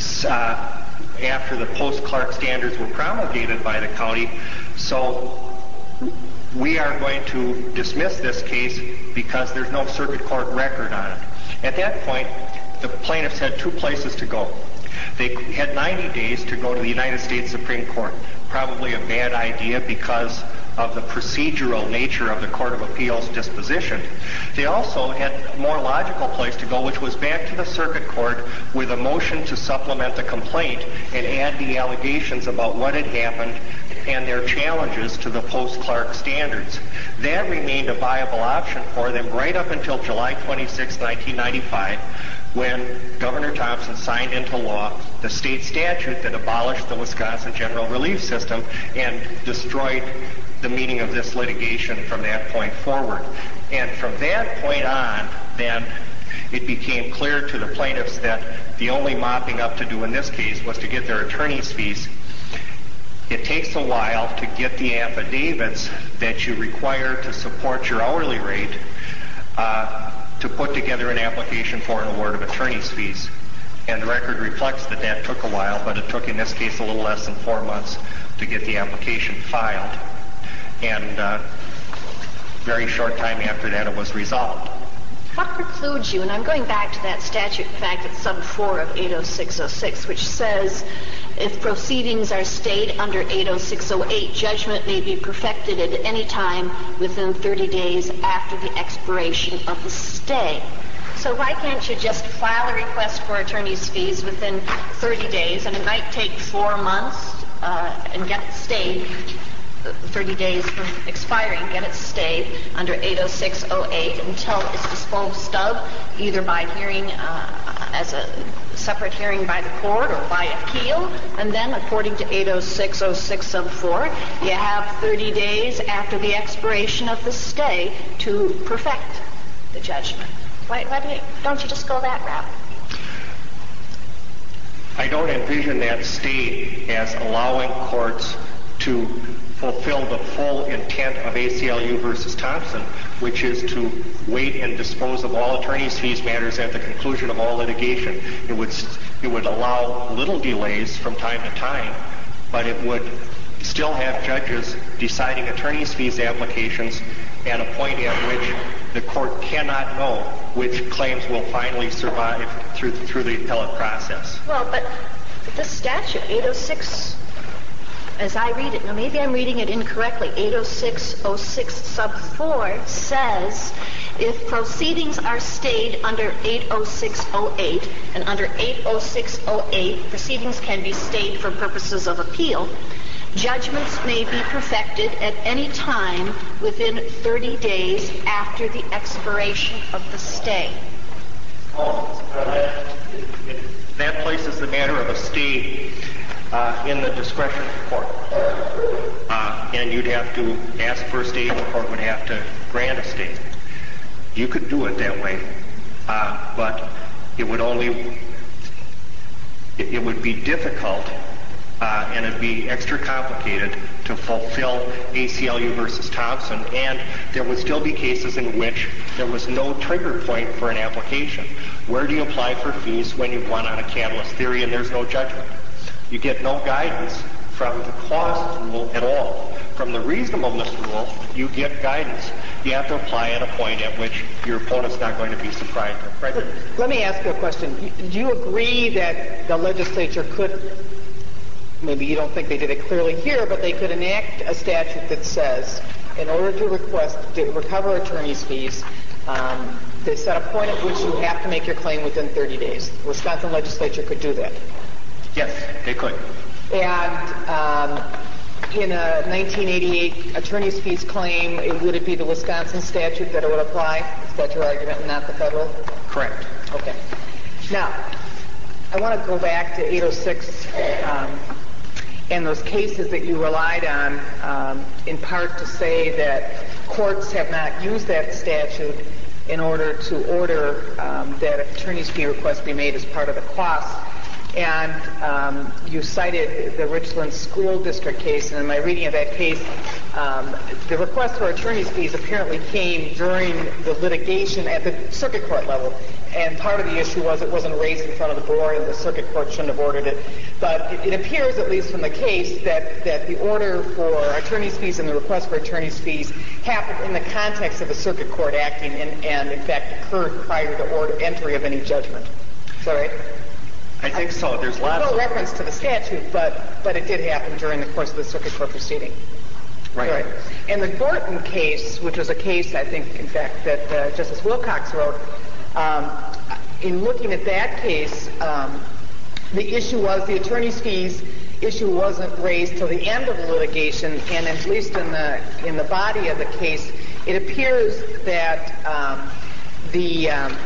after the post-Clark standards were promulgated by the county, so we are going to dismiss this case because there's no circuit court record on it. At that point, the plaintiffs had 2 places to go. They had 90 days to go to the United States Supreme Court. Probably a bad idea because of the procedural nature of the Court of Appeals disposition. They also had a more logical place to go, which was back to the circuit court with a motion to supplement the complaint and add the allegations about what had happened and their challenges to the post-Clark standards. That remained a viable option for them right up until July 26, 1995, when Governor Thompson signed into law the state statute that abolished the Wisconsin General Relief System and destroyed the meaning of this litigation from that point forward. And from that point on, then, it became clear to the plaintiffs that the only mopping up to do in this case was to get their attorney's fees. It takes a while to get the affidavits that you require to support your hourly rate to put together an application for an award of attorney's fees. And the record reflects that that took a while, but it took in this case a little less than 4 months to get the application filed. And very short time after that it was resolved. What precludes you, and I'm going back to that statute, in fact, it's sub 4 of 80606, which says if proceedings are stayed under 80608, judgment may be perfected at any time within 30 days after the expiration of the stay. So why can't you just file a request for attorney's fees within 30 days, and it might take 4 months and get it stayed, 30 days from expiring, get it stayed under 80608 until it's disposed of, either by hearing as a separate hearing by the court or by appeal, and then according to 80606 sub 4, you have 30 days after the expiration of the stay to perfect the judgment. Why don't you just go that route? I don't envision that state as allowing courts to fulfill the full intent of ACLU versus Thompson, which is to wait and dispose of all attorney's fees matters at the conclusion of all litigation. It would allow little delays from time to time, but it would still have judges deciding attorney's fees applications at a point at which the court cannot know which claims will finally survive through the appellate process. Well, but this statute, 806 as I read it, now maybe I'm reading it incorrectly, 80606 sub 4 says if proceedings are stayed under 80608 and under 80608 proceedings can be stayed for purposes of appeal, judgments may be perfected at any time within 30 days after the expiration of the stay. That places the matter of a stay in the discretion of the court. And you'd have to ask for a stay, and the court would have to grant a stay. You could do it that way, but it would be difficult and it'd be extra complicated to fulfill ACLU versus Thompson, and there would still be cases in which there was no trigger point for an application. Where do you apply for fees when you've won on a catalyst theory and there's no judgment? You get no guidance from the cost rule at all. From the reasonableness rule, you get guidance. You have to apply at a point at which your opponent's not going to be surprised or prejudiced. Let me ask you a question. Do you agree that the legislature could, maybe you don't think they did it clearly here, but they could enact a statute that says, in order to recover attorney's fees, they set a point at which you have to make your claim within 30 days. The Wisconsin legislature could do that. Yes, they could. And in a 1988 attorney's fees claim, would it be the Wisconsin statute that it would apply? Is that your argument and not the federal? Correct. Okay. Now, I want to go back to 806 and those cases that you relied on in part to say that courts have not used that statute in order to order that an attorney's fee request be made as part of the cost. And you cited the Richland School District case, and in my reading of that case, the request for attorney's fees apparently came during the litigation at the circuit court level. And part of the issue was it wasn't raised in front of the board, and the circuit court shouldn't have ordered it. But it appears, at least from the case, that the order for attorney's fees and the request for attorney's fees happened in the context of the circuit court acting and in fact, occurred prior to entry of any judgment. Is that right? I think so. There's lots no reference to the statute, but it did happen during the course of the circuit court proceeding. Right. And the Gorton case, which was a case, I think, in fact, that Justice Wilcox wrote, in looking at that case, the issue was the attorney's fees issue wasn't raised till the end of the litigation, and at least in the body of the case, it appears that the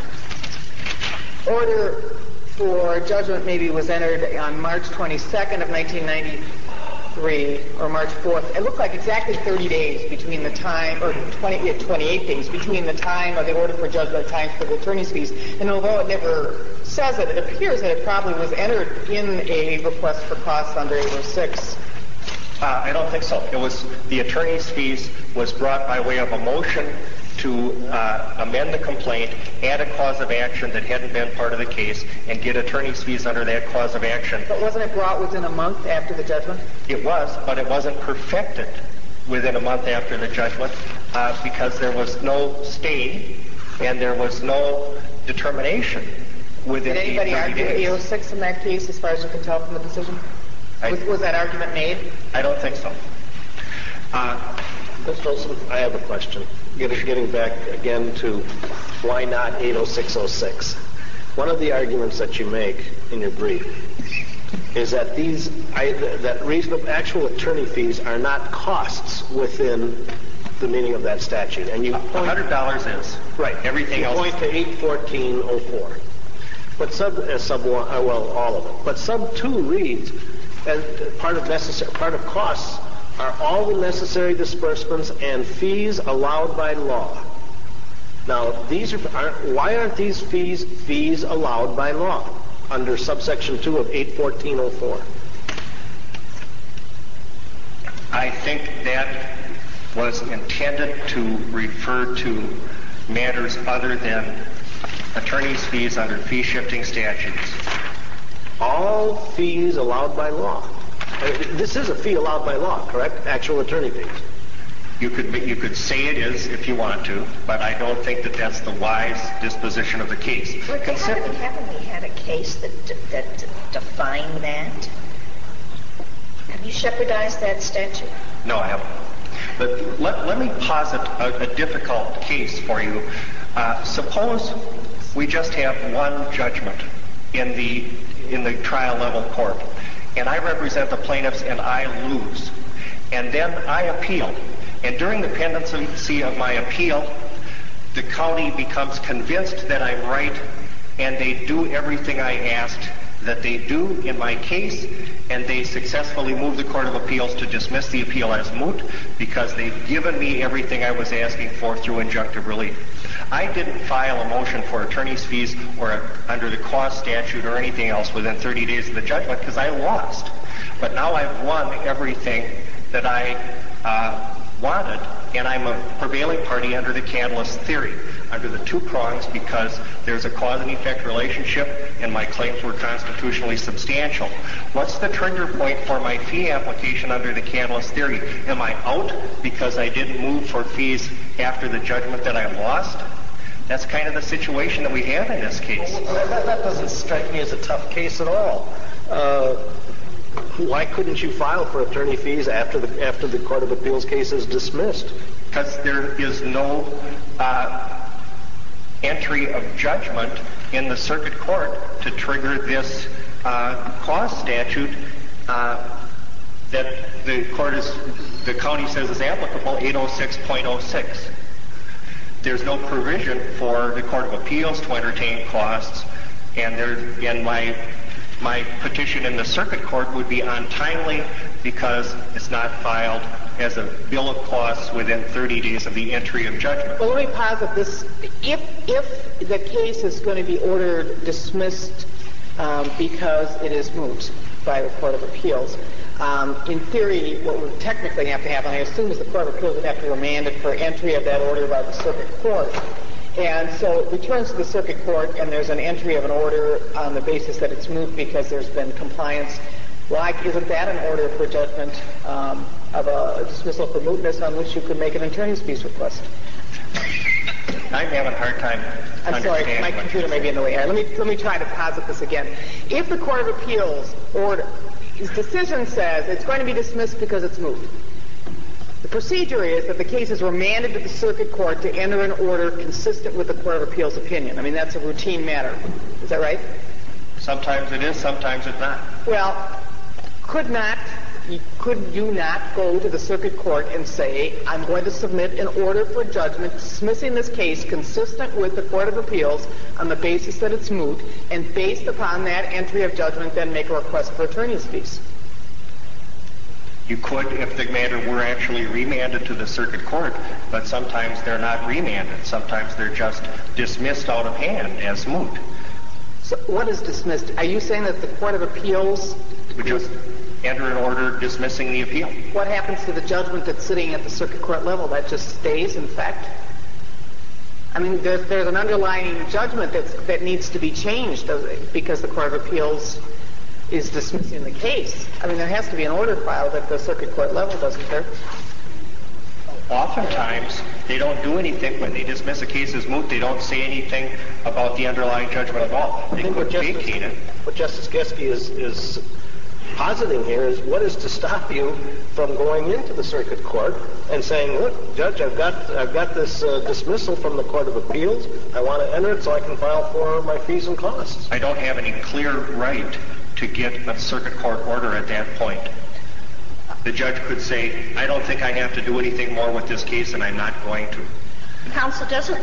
order for judgment maybe was entered on March 22nd of 1993 or March 4th. It looked like exactly 30 days between the time, or 28 days between the time of the order for judgment and the time for the attorney's fees. And although it never says it, it appears that it probably was entered in a request for costs under 806. I don't think so. It was the attorney's fees was brought by way of a motion to amend the complaint, add a cause of action that hadn't been part of the case, and get attorney's fees under that cause of action. But wasn't it brought within a month after the judgment? It was, but it wasn't perfected within a month after the judgment because there was no stay and there was no determination within the 30 days. Did anybody argue 806 in that case as far as you can tell from the decision? Was that argument made? I don't think so. Mr. Olson, I have a question. Getting back again to why not 80606. One of the arguments that you make in your brief is that actual attorney fees are not costs within the meaning of that statute. And you point $100 is. Right. Everything else. You point to 81404. But all of it. But sub 2 reads, as part of costs are all the necessary disbursements and fees allowed by law. Now, why aren't these fees allowed by law under subsection 2 of 81404? I think that was intended to refer to matters other than attorney's fees under fee-shifting statutes. All fees allowed by law. This is a fee allowed by law, correct? Actual attorney fees. You could say it is if you want to, but I don't think that that's the wise disposition of the case. Haven't we had a case that defined that? Have you jeopardized that statute? No, I haven't. But let me posit a difficult case for you. Suppose we just have one judgment in the trial level court, and I represent the plaintiffs and I lose. And then I appeal. And during the pendency of my appeal, the county becomes convinced that I'm right, and they do everything I asked that they do in my case, and they successfully move the Court of Appeals to dismiss the appeal as moot because they've given me everything I was asking for through injunctive relief. I didn't file a motion for attorney's fees or under the cause statute or anything else within 30 days of the judgment because I lost. But now I've won everything that I wanted, and I'm a prevailing party under the catalyst theory, under the two prongs, because there's a cause and effect relationship and my claims were constitutionally substantial. What's the trigger point for my fee application under the catalyst theory? Am I out because I didn't move for fees after the judgment that I lost? That's kind of the situation that we have in this case. Well, that doesn't strike me as a tough case at all. Why couldn't you file for attorney fees after the Court of Appeals case is dismissed? Because there is no entry of judgment in the circuit court to trigger this cause statute that the county says is applicable, 806.06. There's no provision for the Court of Appeals to entertain costs, and my petition in the circuit court would be untimely because it's not filed as a bill of costs within 30 days of the entry of judgment. Well, let me posit this. If the case is going to be ordered dismissed because it is moot by the Court of Appeals, in theory, what would technically have to happen, I assume, is the Court of Appeals would have to remand it for entry of that order by the circuit court. And so it returns to the circuit court, and there's an entry of an order on the basis that it's moot because there's been compliance. Why isn't that an order for judgment of a dismissal for mootness on which you could make an attorney's fees request? I'm having a hard time understanding. I'm sorry, my computer may be in the way here. Let me try to posit this again. If the Court of Appeals his decision says it's going to be dismissed because it's moot, the procedure is that the case is remanded to the circuit court to enter an order consistent with the Court of Appeals opinion. I mean, that's a routine matter. Is that right? Sometimes it is, sometimes it's not. Well, could you not go to the circuit court and say, I'm going to submit an order for judgment dismissing this case consistent with the Court of Appeals on the basis that it's moot, and based upon that entry of judgment, then make a request for attorney's fees? You could if the matter were actually remanded to the circuit court, but sometimes they're not remanded. Sometimes they're just dismissed out of hand as moot. So what is dismissed? Are you saying that the Court of Appeals would just enter an order dismissing the appeal? What happens to the judgment that's sitting at the circuit court level? That just stays in effect? I mean, there's an underlying judgment that needs to be changed because the Court of Appeals is dismissing the case. I mean, there has to be an order filed at the circuit court level, doesn't there? Oftentimes, they don't do anything when they dismiss a case as moot. They don't say anything about the underlying judgment at all. They could vacate it. What Justice Geske is positing here is what is to stop you from going into the circuit court and saying, look, Judge, I've got this dismissal from the Court of Appeals. I want to enter it so I can file for my fees and costs. I don't have any clear right to get a circuit court order at that point. The judge could say, I don't think I have to do anything more with this case, and I'm not going to. Counsel, doesn't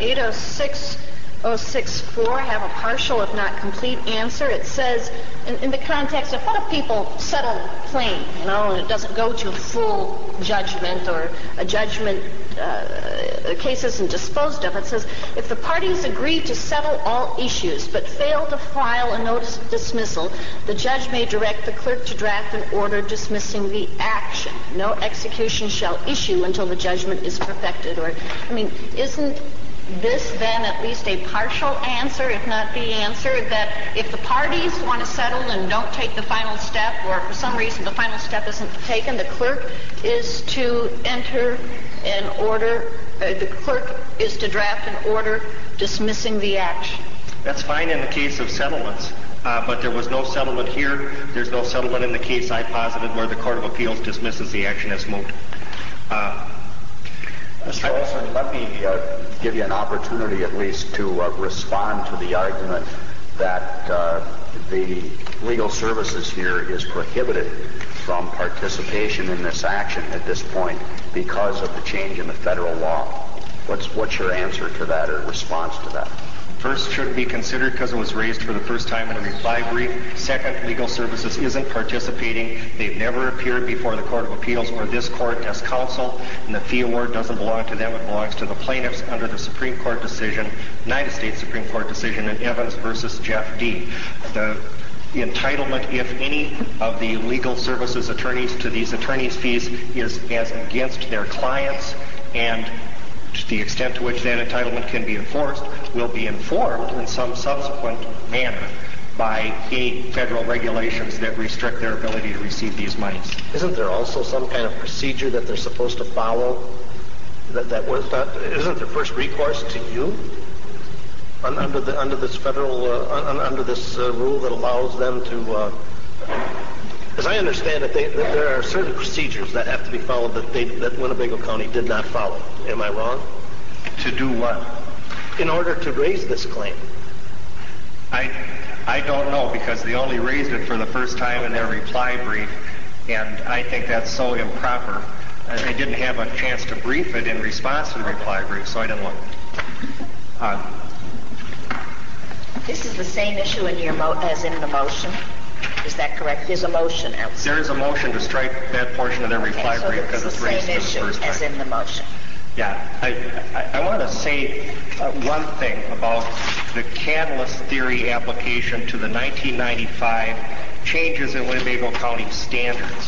806.064 have a partial, if not complete, answer? It says, in the context of what if people settle plain, and it doesn't go to full judgment or a judgment, the case isn't disposed of. It says, if the parties agree to settle all issues but fail to file a notice of dismissal, the judge may direct the clerk to draft an order dismissing the action. No execution shall issue until the judgment is perfected. Isn't this then at least a partial answer, if not the answer, that if the parties want to settle and don't take the final step, or for some reason the final step isn't taken, the clerk is to enter an order, the clerk is to draft an order dismissing the action? That's fine in the case of settlements, but there was no settlement here. There's no settlement in the case I posited where the Court of Appeals dismisses the action as moot. Mr. Olson, let me give you an opportunity at least to respond to the argument that the legal services here is prohibited from participation in this action at this point because of the change in the federal law. What's your answer to that or response to that? First, shouldn't be considered because it was raised for the first time in a reply brief. Second, legal services isn't participating. They've never appeared before the Court of Appeals or this court as counsel, and the fee award doesn't belong to them. It belongs to the plaintiffs under the Supreme Court decision, United States Supreme Court decision in Evans versus Jeff D. The entitlement, if any, of the legal services attorneys to these attorneys' fees is as against their clients, and to the extent to which that entitlement can be enforced will be informed in some subsequent manner by any federal regulations that restrict their ability to receive these monies. Isn't there also some kind of procedure that they're supposed to follow that was not, isn't there first recourse to you under this federal, under this rule that allows them to, as I understand it, there are certain procedures that have to be followed that Winnebago County did not follow. Am I wrong? To do what? In order to raise this claim. I don't know, because they only raised it for the first time in their reply brief, and I think that's so improper. I didn't have a chance to brief it in response to the reply brief, so I didn't look. This is the same issue in your as in the motion. Is that correct? There's a motion outside. There is a motion to strike that portion of their reply brief because it's raised for the first time. As in the motion. Yeah, I want to say one thing about the catalyst theory application to the 1995 changes in Winnebago County standards.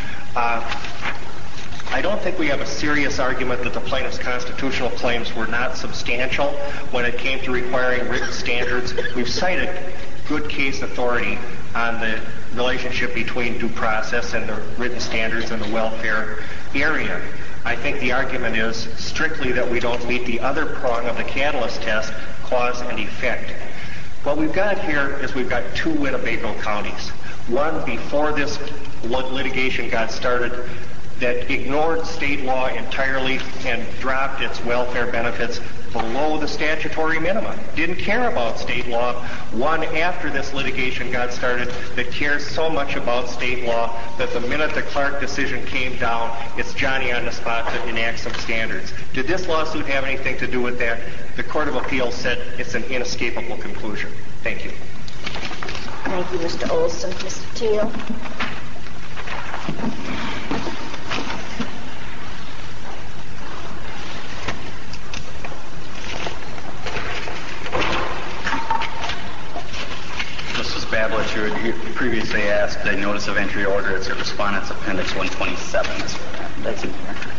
I don't think we have a serious argument that the plaintiff's constitutional claims were not substantial when it came to requiring written standards. We've cited good case authority on the relationship between due process and the written standards in the welfare area. I think the argument is strictly that we don't meet the other prong of the catalyst test, cause and effect. What we've got here is we've got two Winnebago counties. One before this litigation got started that ignored state law entirely and dropped its welfare benefits below the statutory minimum. Didn't care about state law. One after this litigation got started that cares so much about state law that the minute the Clark decision came down, it's Johnny on the spot to enact some standards. Did this lawsuit have anything to do with that? The Court of Appeals said it's an inescapable conclusion. Thank you. Thank you, Mr. Olson. Mr. Teal. Bablich, you previously asked a notice of entry order. It's a Respondent's Appendix 127. That's in the record.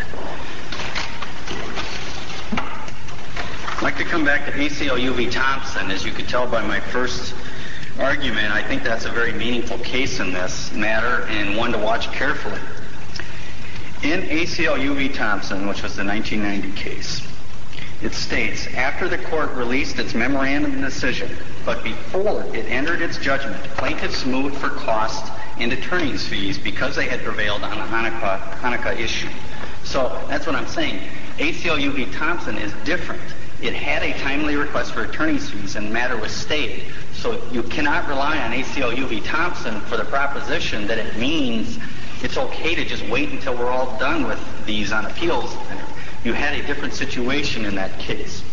I'd like to come back to ACLU v. Thompson. As you could tell by my first argument, I think that's a very meaningful case in this matter and one to watch carefully. In ACLU v. Thompson, which was the 1990 case, it states, after the court released its memorandum decision, but before it entered its judgment, plaintiffs moved for costs and attorney's fees because they had prevailed on the Hanukkah issue. So that's what I'm saying. ACLU v. Thompson is different. It had a timely request for attorney's fees and the matter was stayed. So you cannot rely on ACLU v. Thompson for the proposition that it means it's okay to just wait until we're all done with these on appeals. You had a different situation in that case.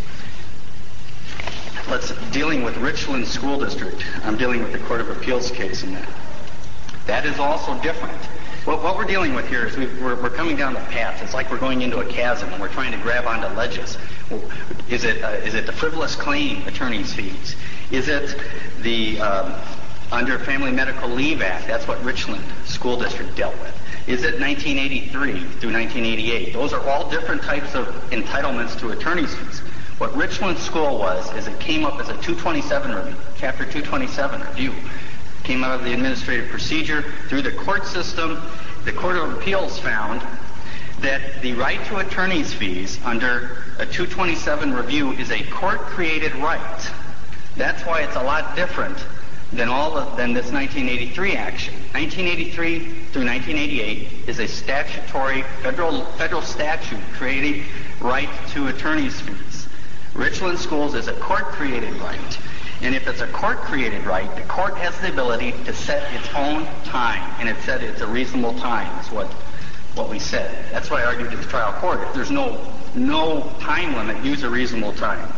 Dealing with Richland School District, I'm dealing with the Court of Appeals case in that. That is also different. What we're dealing with here is we're coming down the path. It's like we're going into a chasm and we're trying to grab onto ledges. Is it the frivolous claim attorney's fees? Is it the under Family Medical Leave Act? That's what Richland School District dealt with. Is it 1983 through 1988? Those are all different types of entitlements to attorney's fees. What Richland School was is it came up as a 227 review, Chapter 227 review. It came out of the administrative procedure through the court system. The Court of Appeals found that the right to attorney's fees under a 227 review is a court-created right. That's why it's a lot different then this 1983 action. 1983 through 1988 is a statutory federal statute creating right to attorney's fees. Richland Schools is a court-created right. And if it's a court-created right, the court has the ability to set its own time. And it said it's a reasonable time is what we said. That's why I argued to the trial court. If there's no time limit, use a reasonable time.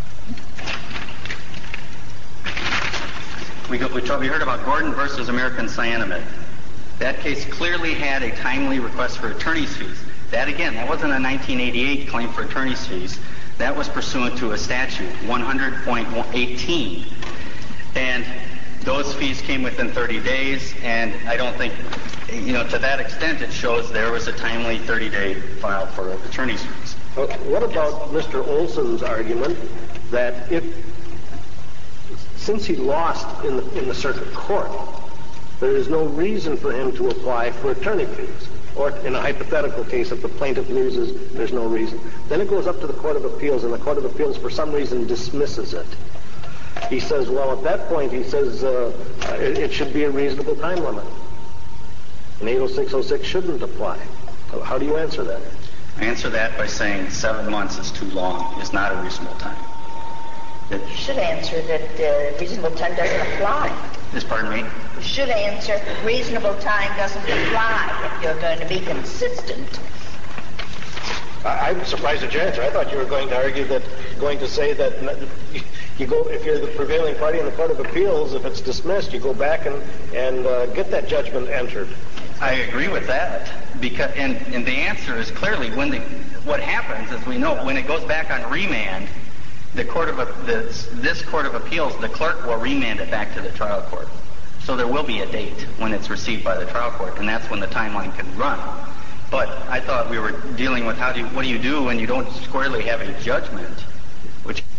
We heard about Gordon versus American Cyanamid. That case clearly had a timely request for attorney's fees. That wasn't a 1988 claim for attorney's fees. That was pursuant to a statute, 100.18. And those fees came within 30 days, and I don't think, to that extent it shows there was a timely 30-day file for attorney's fees. What about Mr. Olson's argument that since he lost in the circuit court, there is no reason for him to apply for attorney fees? Or in a hypothetical case, if the plaintiff loses, there's no reason. Then it goes up to the Court of Appeals, and the Court of Appeals, for some reason, dismisses it. He says, well, at that point, he says it should be a reasonable time limit. And 80606 shouldn't apply. How do you answer that? I answer that by saying 7 months is too long. It's not a reasonable time. You should answer that reasonable time doesn't apply. Pardon me? You should answer reasonable time doesn't apply if you're going to be consistent. I'm surprised at your answer. I thought you were going to say that if you're the prevailing party in the Court of Appeals, if it's dismissed, you go back and get that judgment entered. I agree with that. And the answer is clearly what happens, as we know, when it goes back on remand, this Court of Appeals, the clerk will remand it back to the trial court. So there will be a date when it's received by the trial court, and that's when the timeline can run. But I thought we were dealing with what do you do when you don't squarely have a judgment, which